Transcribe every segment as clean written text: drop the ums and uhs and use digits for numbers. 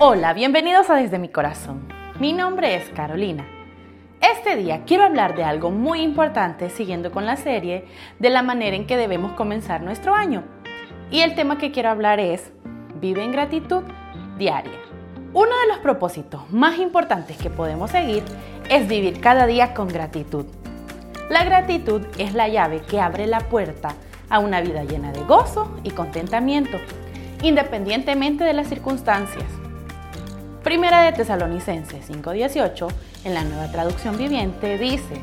Hola, bienvenidos a Desde mi Corazón. Mi nombre es Carolina. Este día quiero hablar de algo muy importante siguiendo con la serie de la manera en que debemos comenzar nuestro año. Y el tema que quiero hablar es Vive en gratitud diaria. Uno de los propósitos más importantes que podemos seguir es vivir cada día con gratitud. La gratitud es la llave que abre la puerta a una vida llena de gozo y contentamiento, independientemente de las circunstancias. Primera de Tesalonicenses 5:18, en la Nueva Traducción Viviente, dice: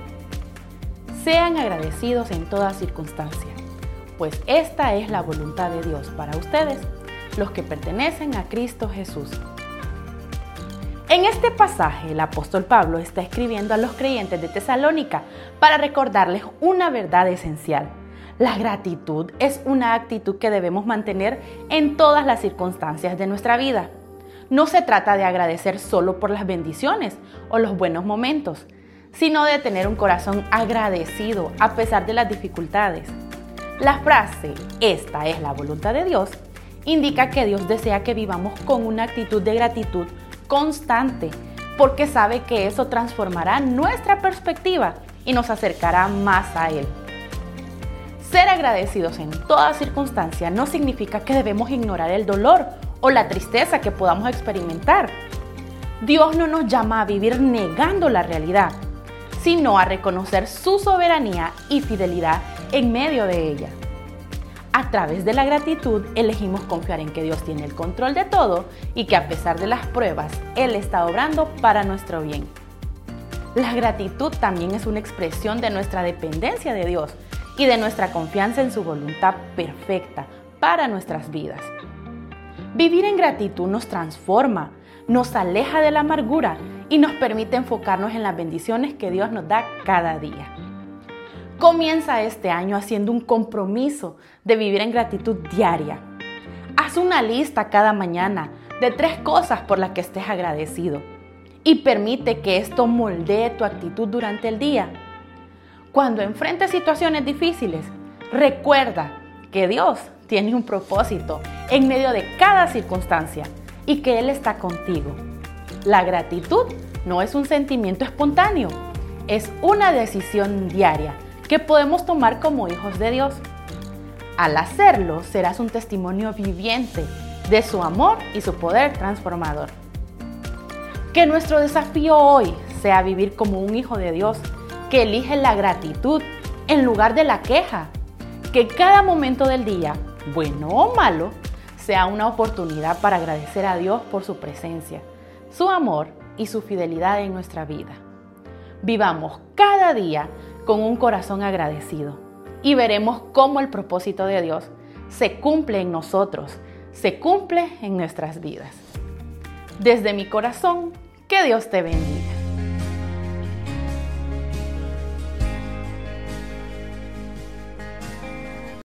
sean agradecidos en toda circunstancia, pues esta es la voluntad de Dios para ustedes, los que pertenecen a Cristo Jesús. En este pasaje, el apóstol Pablo está escribiendo a los creyentes de Tesalónica para recordarles una verdad esencial. La gratitud es una actitud que debemos mantener en todas las circunstancias de nuestra vida. No se trata de agradecer solo por las bendiciones o los buenos momentos, sino de tener un corazón agradecido a pesar de las dificultades. La frase "esta es la voluntad de Dios" indica que Dios desea que vivamos con una actitud de gratitud constante, porque sabe que eso transformará nuestra perspectiva y nos acercará más a Él. Ser agradecidos en toda circunstancia no significa que debemos ignorar el dolor o la tristeza que podamos experimentar. Dios no nos llama a vivir negando la realidad, sino a reconocer su soberanía y fidelidad en medio de ella. A través de la gratitud elegimos confiar en que Dios tiene el control de todo y que a pesar de las pruebas, Él está obrando para nuestro bien. La gratitud también es una expresión de nuestra dependencia de Dios y de nuestra confianza en su voluntad perfecta para nuestras vidas. Vivir en gratitud nos transforma, nos aleja de la amargura y nos permite enfocarnos en las bendiciones que Dios nos da cada día. Comienza este año haciendo un compromiso de vivir en gratitud diaria. Haz una lista cada mañana de 3 cosas por las que estés agradecido y permite que esto moldee tu actitud durante el día. Cuando enfrentes situaciones difíciles, recuerda que Dios tiene un propósito en medio de cada circunstancia y que Él está contigo. La gratitud no es un sentimiento espontáneo, es una decisión diaria que podemos tomar como hijos de Dios. Al hacerlo, serás un testimonio viviente de su amor y su poder transformador. Que nuestro desafío hoy sea vivir como un hijo de Dios que elige la gratitud en lugar de la queja. Que cada momento del día, bueno o malo, sea una oportunidad para agradecer a Dios por su presencia, su amor y su fidelidad en nuestra vida. Vivamos cada día con un corazón agradecido y veremos cómo el propósito de Dios se cumple en nosotros, se cumple en nuestras vidas. Desde mi corazón, que Dios te bendiga.